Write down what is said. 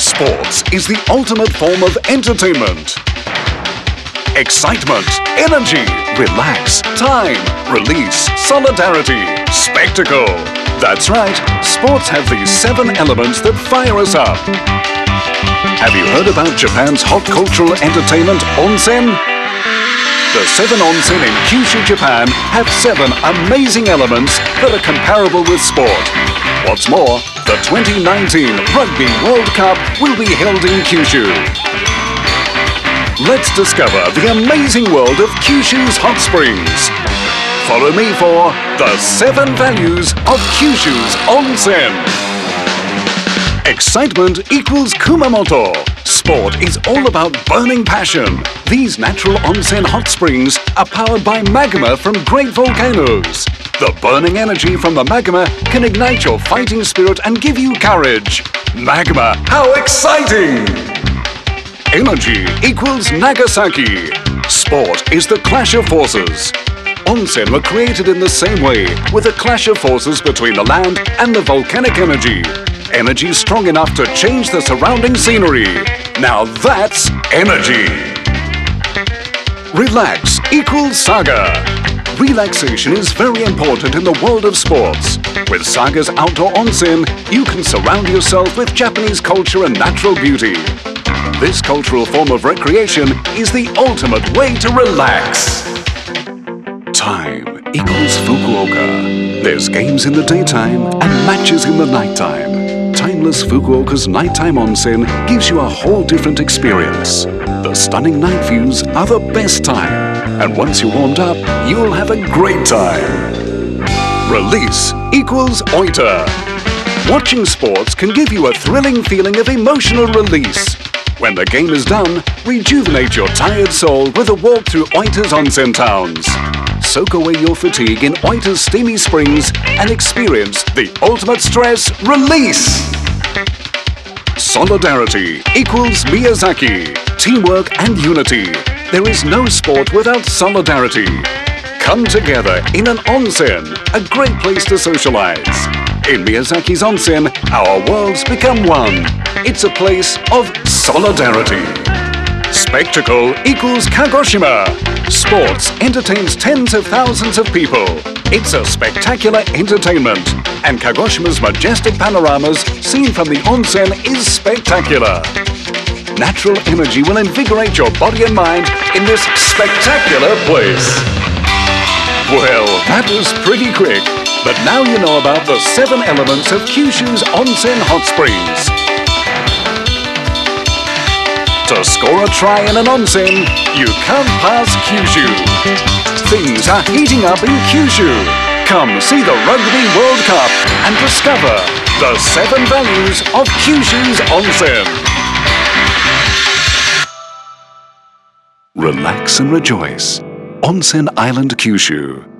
Sports is the ultimate form of entertainment. Excitement, energy, relax, time, release, solidarity, spectacle. That's right, sports have these 7 elements that fire us up. Have you heard about Japan's hot cultural entertainment, onsen? The 7 onsen in Kyushu, Japan have 7 amazing elements that are comparable with sport. What's more, the 2019 Rugby World Cup will be held in Kyushu. Let's discover the amazing world of Kyushu's hot springs. Follow me for the 7 values of Kyushu's onsen. Excitement equals Kumamoto. Sport is all about burning passion. These natural onsen hot springs are powered by magma from great volcanoes. The burning energy from the magma can ignite your fighting spirit and give you courage. Magma, how exciting! Energy equals Nagasaki. Sport is the clash of forces. Onsen were created in the same way, with a clash of forces between the land and the volcanic energy. Energy strong enough to change the surrounding scenery. Now that's energy. Relax equals Saga. Relaxation is very important in the world of sports. With Saga's outdoor onsen, you can surround yourself with Japanese culture and natural beauty. This cultural form of recreation is the ultimate way to relax. Time equals Fukuoka. There's games in the daytime and matches in the nighttime. Timeless Fukuoka's nighttime onsen gives you a whole different experience. The stunning night views are the best time. And once you're warmed up, you'll have a great time. Release equals Oita. Watching sports can give you a thrilling feeling of emotional release. When the game is done, rejuvenate your tired soul with a walk through Oita's onsen towns. Soak away your fatigue in Oita's steamy springs and experience the ultimate stress release. Solidarity equals Miyazaki. Teamwork and unity. There is no sport without solidarity. Come together in an onsen, a great place to socialize. In Miyazaki's onsen, our worlds become one. It's a place of solidarity. Spectacle equals Kagoshima. Sports entertains tens of thousands of people. It's a spectacular entertainment. And Kagoshima's majestic panoramas seen from the onsen is spectacular. Natural energy will invigorate your body and mind in this spectacular place. Well, that was pretty quick. But now you know about the 7 elements of Kyushu's onsen hot springs. To score a try in an onsen, you can't pass Kyushu. Things are heating up in Kyushu. Come see the Rugby World Cup and discover the 7 values of Kyushu's onsen. Relax and rejoice. Onsen Island Kyushu.